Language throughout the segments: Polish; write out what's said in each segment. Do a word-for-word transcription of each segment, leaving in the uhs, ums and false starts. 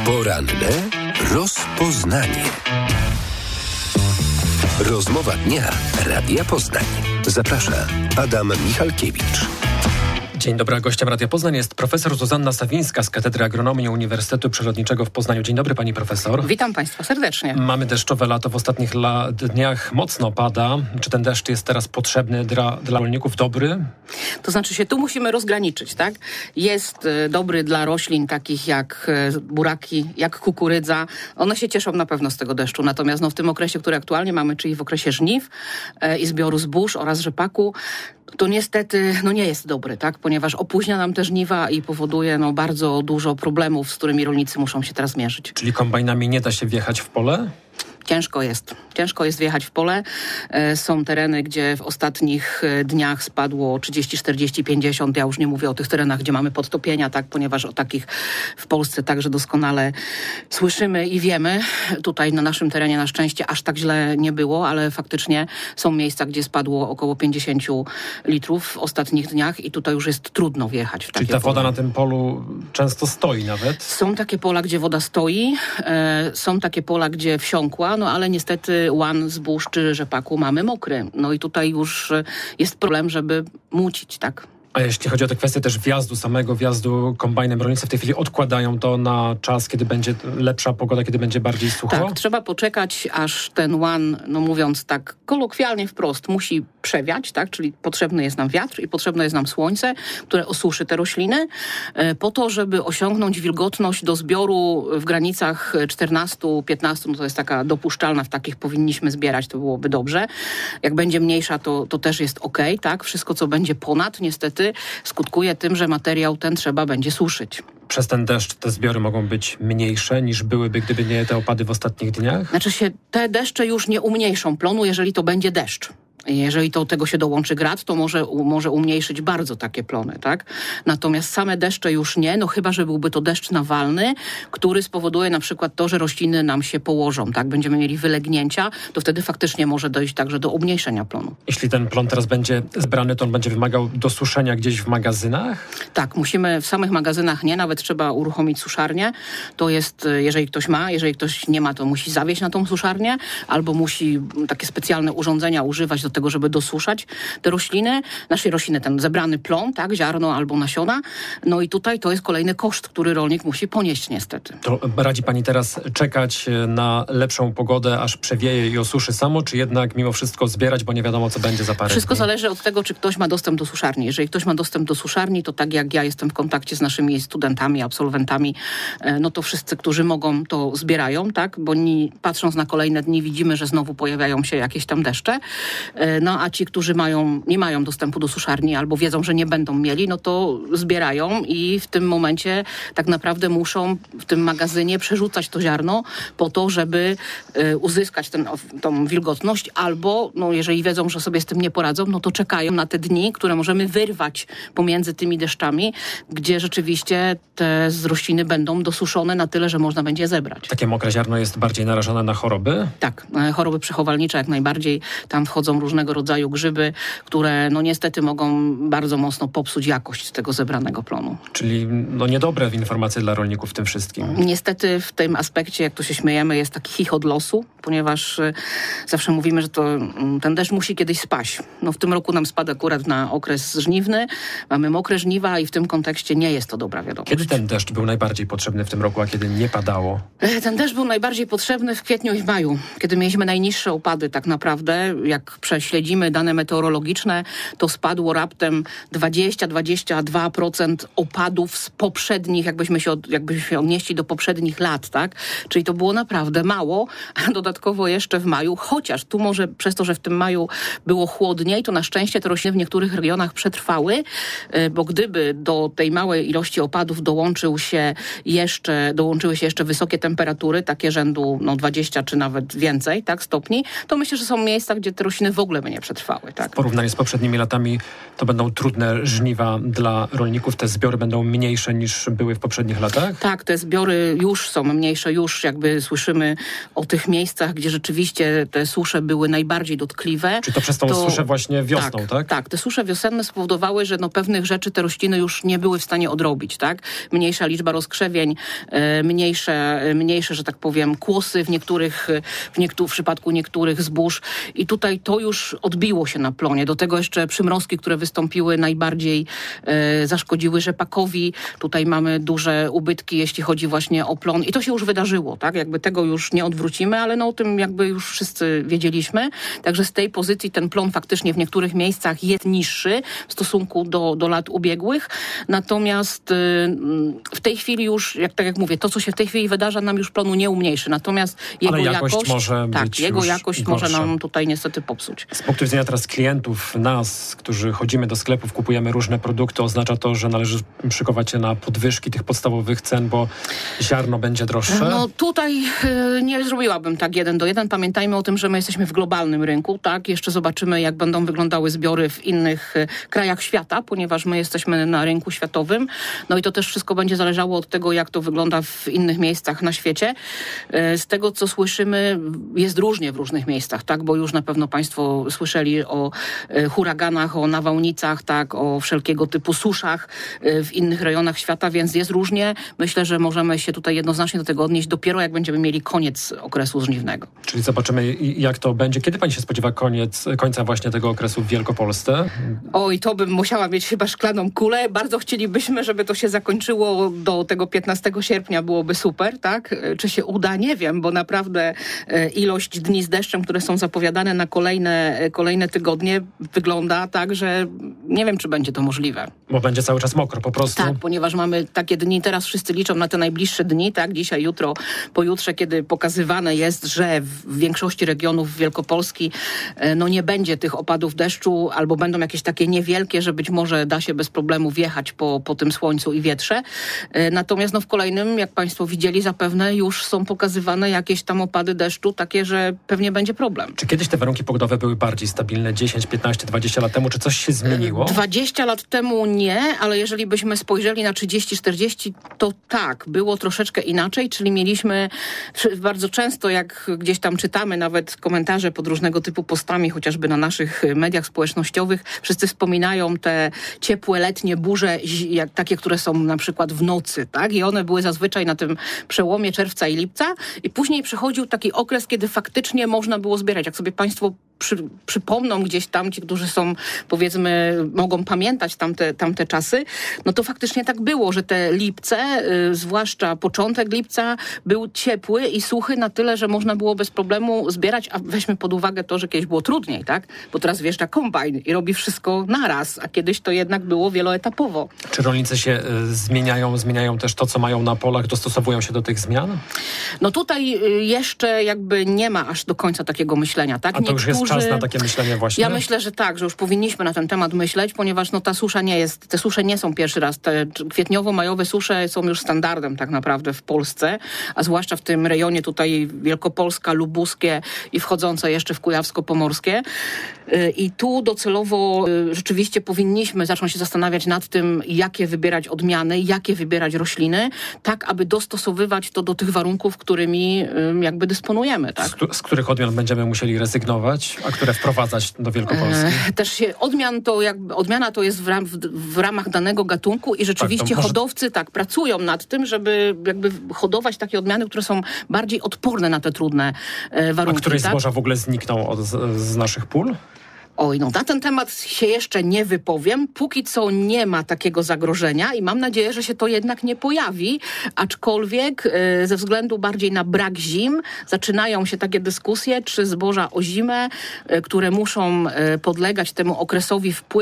Poranne rozpoznanie. Rozmowa dnia Radia Poznań. Zaprasza Adam Michalkiewicz. Dzień dobry, gościem Radia Poznań jest profesor Zuzanna Sawińska z Katedry Agronomii Uniwersytetu Przyrodniczego w Poznaniu. Dzień dobry, pani profesor. Witam państwa serdecznie. Mamy deszczowe lato, w ostatnich la- dniach mocno pada. Czy ten deszcz jest teraz potrzebny dla, dla rolników? Dobry? To znaczy się, tu musimy rozgraniczyć, tak? Jest y, dobry dla roślin takich jak y, buraki, jak kukurydza. One się cieszą na pewno z tego deszczu. Natomiast no, w tym okresie, który aktualnie mamy, czyli w okresie żniw y, i zbioru zbóż oraz rzepaku, to niestety no nie jest dobry, tak? Ponieważ opóźnia nam te żniwa i powoduje no, bardzo dużo problemów, z którymi rolnicy muszą się teraz mierzyć. Czyli kombajnami nie da się wjechać w pole? Ciężko jest. Ciężko jest wjechać w pole. E, są tereny, gdzie w ostatnich e, dniach spadło trzydzieści, czterdzieści, pięćdziesiąt. Ja już nie mówię o tych terenach, gdzie mamy podtopienia, tak, ponieważ o takich w Polsce także doskonale słyszymy i wiemy. Tutaj na naszym terenie na szczęście aż tak źle nie było, ale faktycznie są miejsca, gdzie spadło około pięćdziesiąt litrów w ostatnich dniach i tutaj już jest trudno wjechać w takie Czyli ta woda pole. na tym polu często stoi nawet? Są takie pola, gdzie woda stoi. E, są takie pola, gdzie wsiąkła. No ale niestety łan zbóż czy rzepaku mamy mokry. No i tutaj już jest problem, żeby mucić, tak? A jeśli chodzi o te kwestie też wjazdu, samego wjazdu kombajnem, rolnicy w tej chwili odkładają to na czas, kiedy będzie lepsza pogoda, kiedy będzie bardziej sucho? Tak, trzeba poczekać, aż ten łan, no mówiąc tak kolokwialnie wprost, musi przewiać, tak? Czyli potrzebny jest nam wiatr i potrzebne jest nam słońce, które osuszy te rośliny, e, po to, żeby osiągnąć wilgotność do zbioru w granicach czternaście piętnaście, no to jest taka dopuszczalna, w takich powinniśmy zbierać, to byłoby dobrze. Jak będzie mniejsza, to, to też jest okej, okay, tak? Wszystko, co będzie ponad, niestety skutkuje tym, że materiał ten trzeba będzie suszyć. Przez ten deszcz te zbiory mogą być mniejsze niż byłyby, gdyby nie te opady w ostatnich dniach? Znaczy się, te deszcze już nie umniejszą plonu, jeżeli to będzie deszcz. Jeżeli do tego się dołączy grad, to może, może umniejszyć bardzo takie plony, tak? Natomiast same deszcze już nie, no chyba, że byłby to deszcz nawalny, który spowoduje na przykład to, że rośliny nam się położą, tak? Będziemy mieli wylegnięcia, to wtedy faktycznie może dojść także do umniejszenia plonu. Jeśli ten plon teraz będzie zbrany, to on będzie wymagał dosuszenia gdzieś w magazynach? Tak, musimy w samych magazynach nie, nawet trzeba uruchomić suszarnię. To jest, jeżeli ktoś ma, jeżeli ktoś nie ma, to musi zawieźć na tą suszarnię, albo musi takie specjalne urządzenia używać do tego, żeby dosuszać te rośliny, nasze rośliny, ten zebrany plon, tak, ziarno albo nasiona. No i tutaj to jest kolejny koszt, który rolnik musi ponieść niestety. To radzi pani teraz czekać na lepszą pogodę, aż przewieje i osuszy samo, czy jednak mimo wszystko zbierać, bo nie wiadomo, co będzie za parę Wszystko dni? zależy od tego, czy ktoś ma dostęp do suszarni. Jeżeli ktoś ma dostęp do suszarni, to tak jak ja jestem w kontakcie z naszymi studentami, absolwentami, no to wszyscy, którzy mogą, to zbierają, tak, bo ni, patrząc na kolejne dni widzimy, że znowu pojawiają się jakieś tam deszcze. No a ci, którzy mają, nie mają dostępu do suszarni albo wiedzą, że nie będą mieli, no to zbierają i w tym momencie tak naprawdę muszą w tym magazynie przerzucać to ziarno po to, żeby y, uzyskać ten, tą wilgotność albo, no jeżeli wiedzą, że sobie z tym nie poradzą, no to czekają na te dni, które możemy wyrwać pomiędzy tymi deszczami, gdzie rzeczywiście te rośliny będą dosuszone na tyle, że można będzie je zebrać. Takie mokre ziarno jest bardziej narażone na choroby? Tak, choroby przechowalnicze jak najbardziej. Tam wchodzą różnego rodzaju grzyby, które no niestety mogą bardzo mocno popsuć jakość tego zebranego plonu. Czyli no niedobre informacje dla rolników w tym wszystkim. Niestety w tym aspekcie, jak to się śmiejemy, jest taki chichot losu, ponieważ y, zawsze mówimy, że to, y, ten deszcz musi kiedyś spaść. No w tym roku nam spada akurat na okres żniwny, mamy mokre żniwa i w tym kontekście nie jest to dobra wiadomość. Kiedy ten deszcz był najbardziej potrzebny w tym roku, a kiedy nie padało? Ten deszcz był najbardziej potrzebny w kwietniu i w maju, kiedy mieliśmy najniższe opady tak naprawdę. Jak prześledzimy dane meteorologiczne, to spadło raptem dwadzieścia do dwudziestu dwóch procent opadów z poprzednich, jakbyśmy się, od, jakbyśmy się odnieśli do poprzednich lat, tak? Czyli to było naprawdę mało, a dodatkowo jeszcze w maju, chociaż tu może przez to, że w tym maju było chłodniej, to na szczęście te rośliny w niektórych regionach przetrwały, bo gdyby do tej małej ilości opadów dołączył się jeszcze, dołączyły się jeszcze wysokie temperatury, takie rzędu no, dwadzieścia czy nawet więcej, tak, stopni, to myślę, że są miejsca, gdzie te rośliny w ogóle ogóle by nie przetrwały. Tak? W porównaniu z poprzednimi latami to będą trudne żniwa dla rolników. Te zbiory będą mniejsze niż były w poprzednich latach? Tak, te zbiory już są mniejsze. Już jakby słyszymy o tych miejscach, gdzie rzeczywiście te susze były najbardziej dotkliwe. Czy to przez tą to, suszę właśnie wiosną, tak? Tak, tak. Te susze wiosenne spowodowały, że no pewnych rzeczy te rośliny już nie były w stanie odrobić. Tak? Mniejsza liczba rozkrzewień, e, mniejsze, mniejsze, że tak powiem, kłosy w niektórych, w, niektó- w przypadku niektórych zbóż. I tutaj to już odbiło się na plonie. Do tego jeszcze przymrozki, które wystąpiły, najbardziej e, zaszkodziły rzepakowi. Tutaj mamy duże ubytki, jeśli chodzi właśnie o plon. I to się już wydarzyło, tak? Jakby tego już nie odwrócimy, ale no o tym jakby już wszyscy wiedzieliśmy. Także z tej pozycji ten plon faktycznie w niektórych miejscach jest niższy w stosunku do, do lat ubiegłych. Natomiast y, w tej chwili już, jak tak jak mówię, to co się w tej chwili wydarza, nam już plonu nie umniejszy. Natomiast jego ale jakość, jakość może tak, być jego już jakość gorsza. może nam tutaj niestety popsuć. Z punktu widzenia teraz klientów, nas, którzy chodzimy do sklepów, kupujemy różne produkty, oznacza to, że należy szykować się na podwyżki tych podstawowych cen, bo ziarno będzie droższe? No tutaj y, nie zrobiłabym tak jeden do jeden. Pamiętajmy o tym, że my jesteśmy w globalnym rynku, tak? Jeszcze zobaczymy, jak będą wyglądały zbiory w innych y, krajach świata, ponieważ my jesteśmy na rynku światowym. No i to też wszystko będzie zależało od tego, jak to wygląda w innych miejscach na świecie. Y, z tego, co słyszymy, jest różnie w różnych miejscach, tak? Bo już na pewno Państwo słyszeli o y, huraganach, o nawałnicach, tak? O wszelkiego typu suszach y, w innych rejonach świata, więc jest różnie. Myślę, że możemy się tutaj jednoznacznie do tego odnieść dopiero jak będziemy mieli koniec okresu żniwnego. Czyli zobaczymy, jak to będzie. Kiedy pani się spodziewa koniec, końca właśnie tego okresu w Wielkopolsce? Oj, to bym musiała mieć chyba szklaną kulę. Bardzo chcielibyśmy, żeby to się zakończyło do tego piętnastego sierpnia. Byłoby super, tak? Czy się uda? Nie wiem, bo naprawdę ilość dni z deszczem, które są zapowiadane na kolejne, kolejne tygodnie, wygląda tak, że nie wiem, czy będzie to możliwe. Bo będzie cały czas mokro po prostu? Tak, ponieważ mamy takie dni, teraz wszyscy liczą na te najbliższe dni, tak? Dzisiaj, jutro, pojutrze, kiedy pokazywane jest, że w większości regionów Wielkopolski no nie będzie tych opadów deszczu, albo będą jakieś takie niewielkie, że być może da się bez problemu wjechać po, po tym słońcu i wietrze. Natomiast no w kolejnym, jak Państwo widzieli, zapewne już są pokazywane jakieś tam opady deszczu, takie, że pewnie będzie problem. Czy kiedyś te warunki pogodowe były bardziej stabilne? dziesięć, piętnaście, dwadzieścia lat temu? Czy coś się zmieniło? dwadzieścia lat temu nie, ale jeżeli byśmy spojrzeli na trzydzieści czterdzieści, to tak, było troszeczkę inaczej, czyli mieliśmy bardzo często, jak gdzieś tam czytamy nawet komentarze pod różnego typu postami, chociażby na naszych mediach społecznościowych, wszyscy wspominają te ciepłe letnie burze, jak takie, które są na przykład w nocy, tak? I one były zazwyczaj na tym przełomie czerwca i lipca i później przychodził taki okres, kiedy faktycznie można było zbierać. Jak sobie Państwo przy, przypomną gdzieś tam, ci, którzy są, powiedzmy, mogą pamiętać tamte, tamte czasy, no to faktycznie tak było, że te lipce, y, zwłaszcza początek lipca, był ciepły i suchy na tyle, że można było bez problemu zbierać, a weźmy pod uwagę to, że kiedyś było trudniej, tak? Bo teraz wjeżdża kombajn i robi wszystko naraz, a kiedyś to jednak było wieloetapowo. Czy rolnicy się y, zmieniają, zmieniają też to, co mają na polach, dostosowują się do tych zmian? No tutaj y, jeszcze jakby nie ma aż do końca takiego myślenia, tak? A to Niektórzy... już jest czas na takie myślenie właśnie? Ja myślę, że tak, że już powinniśmy na ten temat myśleć, ponieważ no ta susza nie jest, te susze nie są pierwszy raz. Te kwietniowo-majowe susze są już standardem tak naprawdę w Polsce, a zwłaszcza w tym rejonie tutaj Wielkopolska, Lubuskie i wchodzące jeszcze w Kujawsko-Pomorskie. I tu docelowo rzeczywiście powinniśmy zacząć się zastanawiać nad tym, jakie wybierać odmiany, jakie wybierać rośliny, tak aby dostosowywać to do tych warunków, którymi jakby dysponujemy. Tak? Z, z których odmian będziemy musieli rezygnować, a które wprowadzać do Wielkopolski? E, też się odmian to jakby, odmiana to jest w, ram, w, w ramach danego gatunku i rzeczywiście tak, może... hodowcy tak pracują nad tym, żeby jakby hodować takie odmiany, które są bardziej odporne na te trudne e, warunki. A któreś tak? zboża w ogóle znikną od, z, z naszych pól? Oj, no na ten temat się jeszcze nie wypowiem. Póki co nie ma takiego zagrożenia i mam nadzieję, że się to jednak nie pojawi, aczkolwiek e, ze względu bardziej na brak zim zaczynają się takie dyskusje, czy zboża o zimę, e, które muszą e, podlegać temu okresowi wpływu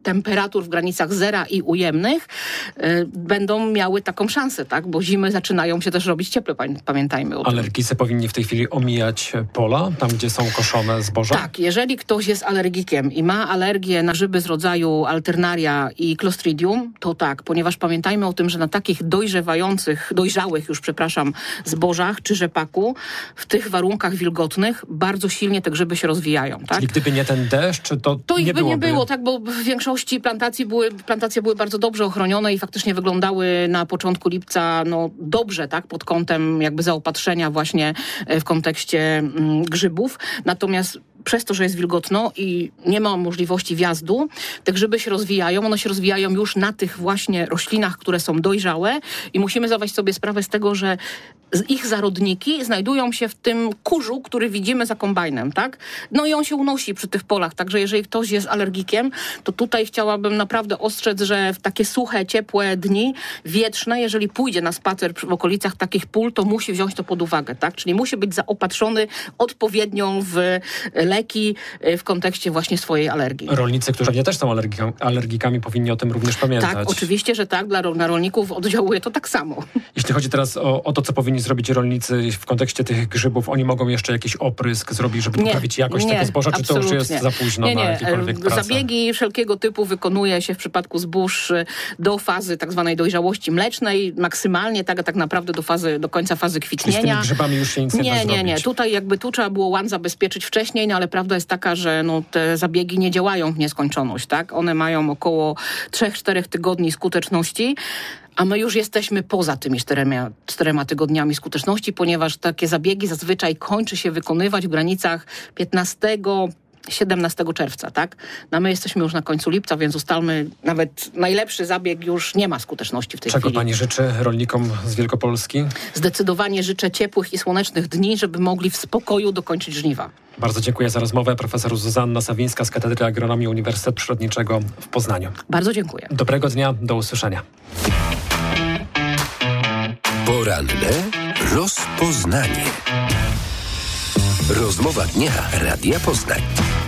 temperatur w granicach zera i ujemnych y, będą miały taką szansę, tak? Bo zimy zaczynają się też robić cieple, pamiętajmy o tym. Alergicy powinni w tej chwili omijać pola, tam gdzie są koszone zboża? Tak, jeżeli ktoś jest alergikiem i ma alergię na grzyby z rodzaju Alternaria i Clostridium, to tak, ponieważ pamiętajmy o tym, że na takich dojrzewających, dojrzałych już, przepraszam, zbożach czy rzepaku, w tych warunkach wilgotnych bardzo silnie te grzyby się rozwijają, tak? Czyli gdyby nie ten deszcz, to, to ich nie by byłoby... nie było, tak, bo w większości plantacji były, plantacje były bardzo dobrze ochronione i faktycznie wyglądały na początku lipca no, dobrze, tak, pod kątem jakby zaopatrzenia właśnie w kontekście mm, grzybów. Natomiast przez to, że jest wilgotno i nie ma możliwości wjazdu, te grzyby się rozwijają. One się rozwijają już na tych właśnie roślinach, które są dojrzałe i musimy zdawać sobie sprawę z tego, że ich zarodniki znajdują się w tym kurzu, który widzimy za kombajnem, tak? No i on się unosi przy tych polach, także jeżeli ktoś jest alergikiem, to tutaj chciałabym naprawdę ostrzec, że w takie suche, ciepłe dni, wietrzne, jeżeli pójdzie na spacer w okolicach takich pól, to musi wziąć to pod uwagę, tak? Czyli musi być zaopatrzony odpowiednio w leki w kontekście właśnie swojej alergii. Rolnicy, którzy pewnie też są alergikami, alergikami, powinni o tym również pamiętać. Tak, oczywiście, że tak. Dla, na rolników oddziałuje to tak samo. Jeśli chodzi teraz o, o to, co powinni zrobić rolnicy w kontekście tych grzybów, oni mogą jeszcze jakiś oprysk zrobić, żeby nie, poprawić jakość nie, tego zboża, czy to już jest za późno nie, nie. na jakiekolwiek prace? Zabiegi wszelkiego typu wykonuje się w przypadku zbóż do fazy tak zwanej dojrzałości mlecznej, maksymalnie tak, tak naprawdę do fazy, do końca fazy kwitnienia. Czyli z tymi grzybami już się nic nie, nie da Nie, zrobić. nie, tutaj jakby tu trzeba było łan zabezpieczyć wcześniej, no ale prawda jest taka, że no, te zabiegi nie działają w nieskończoność, tak? One mają około trzech czterech tygodni skuteczności, a my już jesteśmy poza tymi czterema, czterema tygodniami skuteczności, ponieważ takie zabiegi zazwyczaj kończy się wykonywać w granicach piętnastego siedemnastego czerwca, tak? No my jesteśmy już na końcu lipca, więc ustalmy, nawet najlepszy zabieg już nie ma skuteczności w tej Czego chwili. pani życzy rolnikom z Wielkopolski? Zdecydowanie życzę ciepłych i słonecznych dni, żeby mogli w spokoju dokończyć żniwa. Bardzo dziękuję za rozmowę. Profesor Zuzanna Sawińska z Katedry Agronomii Uniwersytetu Przyrodniczego w Poznaniu. Bardzo dziękuję. Dobrego dnia, do usłyszenia. Poranne rozpoznanie. Rozmowa dnia Radia Poznań.